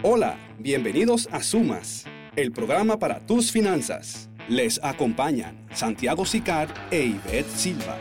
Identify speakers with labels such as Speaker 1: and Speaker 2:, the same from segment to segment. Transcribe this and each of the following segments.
Speaker 1: Hola, bienvenidos a Sumas, el programa para tus finanzas. Les acompañan Santiago Sicar e Ivette Silva.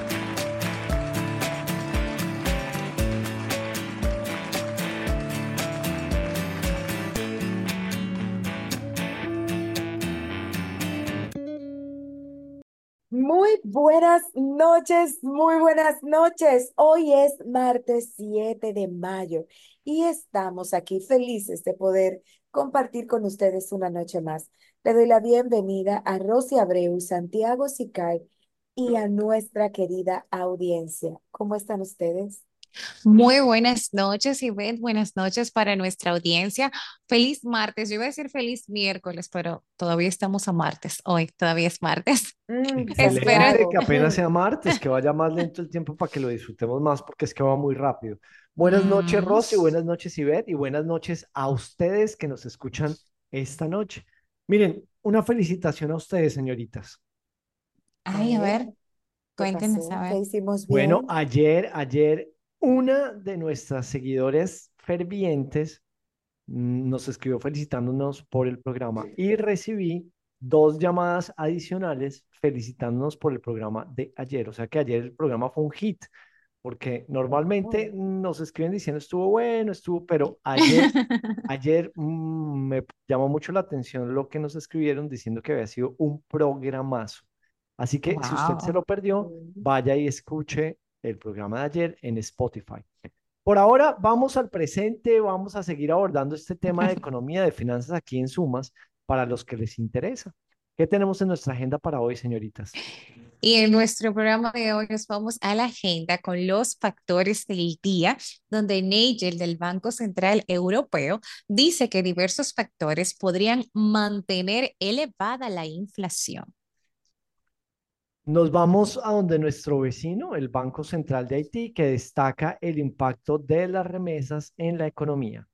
Speaker 2: Muy buenas noches, muy buenas noches. Hoy es martes 7 de mayo y estamos aquí felices de poder compartir con ustedes una noche más. Le doy la bienvenida a Rosy Abreu, Santiago Sicay y a nuestra querida audiencia. ¿Cómo están ustedes?
Speaker 3: Muy buenas noches, Ivette. Buenas noches para nuestra audiencia. Feliz martes. Yo iba a decir feliz miércoles, pero todavía estamos a martes. Hoy todavía es martes. Espero.
Speaker 4: Excelente, que
Speaker 2: Santiago.
Speaker 4: apenas sea martes, que vaya más lento el tiempo para que lo disfrutemos más, porque es que va muy rápido. Buenas noches,
Speaker 3: Mm.
Speaker 4: Rosy, buenas noches, Ivette, y buenas noches a ustedes que nos escuchan esta noche. Miren, una felicitación a ustedes, señoritas.
Speaker 2: A
Speaker 3: Ay, a
Speaker 2: ver,
Speaker 3: ver,
Speaker 2: ¿qué
Speaker 3: cuéntenos, a
Speaker 2: pasó? ¿Qué
Speaker 3: ver.
Speaker 2: hicimos
Speaker 4: Bueno,
Speaker 2: bien?
Speaker 4: ayer, una de nuestras seguidores fervientes nos escribió felicitándonos por el programa y recibí dos llamadas adicionales felicitándonos por el programa de ayer. O sea que ayer el programa fue un hit, porque normalmente
Speaker 2: Oh.
Speaker 4: nos escriben diciendo estuvo bueno, estuvo, pero ayer me llamó mucho la atención lo que nos escribieron diciendo que había sido un programazo. Así que si usted se
Speaker 3: Wow.
Speaker 4: lo perdió,
Speaker 2: Mm.
Speaker 4: vaya y escuche el programa de ayer en Spotify. Por ahora vamos al presente, vamos a seguir abordando este tema de economía, de finanzas aquí en Sumas, para los que les interesa. ¿Qué tenemos en nuestra agenda para hoy, señoritas?
Speaker 3: Y en nuestro programa de hoy nos vamos a la agenda con los factores del día, donde Nigel del Banco Central Europeo dice que diversos factores podrían mantener elevada la inflación.
Speaker 4: Nos vamos a donde nuestro vecino, el Banco Central de Haití, que destaca el impacto de las remesas en la economía.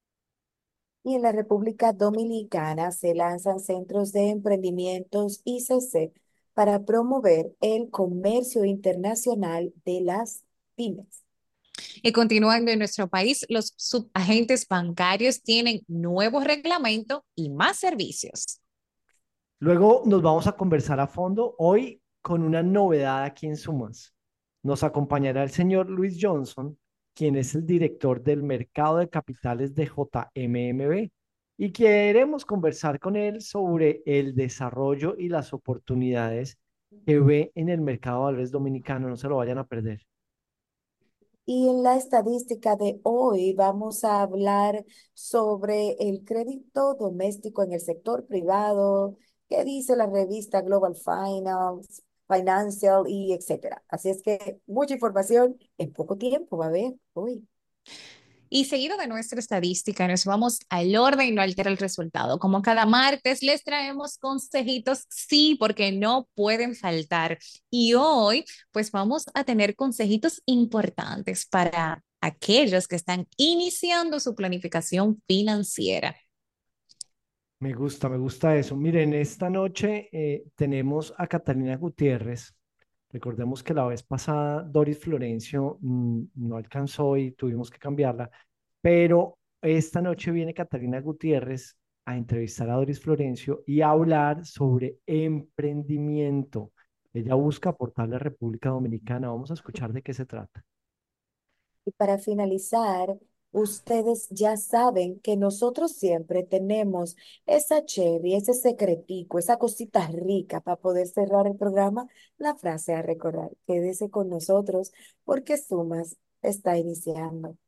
Speaker 2: Y en la República Dominicana se lanzan centros de emprendimientos ICC para promover el comercio internacional de las pymes.
Speaker 3: Y continuando en nuestro país, los subagentes bancarios tienen nuevos reglamentos y más servicios.
Speaker 4: Luego nos vamos a conversar a fondo hoy con una novedad aquí en Sumas. Nos acompañará el señor Luis Johnson, quien es el director del mercado de capitales de JMMB, y queremos conversar con él sobre el desarrollo y las oportunidades que ve en el mercado de valores dominicano. No se lo vayan a perder.
Speaker 2: Y en la estadística de hoy vamos a hablar sobre el crédito doméstico en el sector privado, qué dice la revista Global Finance, Financial y etcétera. Así es que mucha información en poco tiempo va a haber hoy.
Speaker 3: Y seguido de nuestra estadística, nos vamos al orden y no altera el resultado. Como cada martes, les traemos consejitos, sí, porque no pueden faltar. Y hoy, pues vamos a tener consejitos importantes para aquellos que están iniciando su planificación financiera.
Speaker 4: Me gusta eso. Miren, esta noche tenemos a Catalina Gutiérrez. Recordemos que la vez pasada Doris Florencio no alcanzó y tuvimos que cambiarla, pero esta noche viene Catalina Gutiérrez a entrevistar a Doris Florencio y a hablar sobre emprendimiento. Ella busca aportarle a República Dominicana. Vamos a escuchar de qué se trata.
Speaker 2: Y para finalizar, ustedes ya saben que nosotros siempre tenemos esa cherry, ese secretico, esa cosita rica para poder cerrar el programa, la frase a recordar. Quédese con nosotros porque Sumas está iniciando.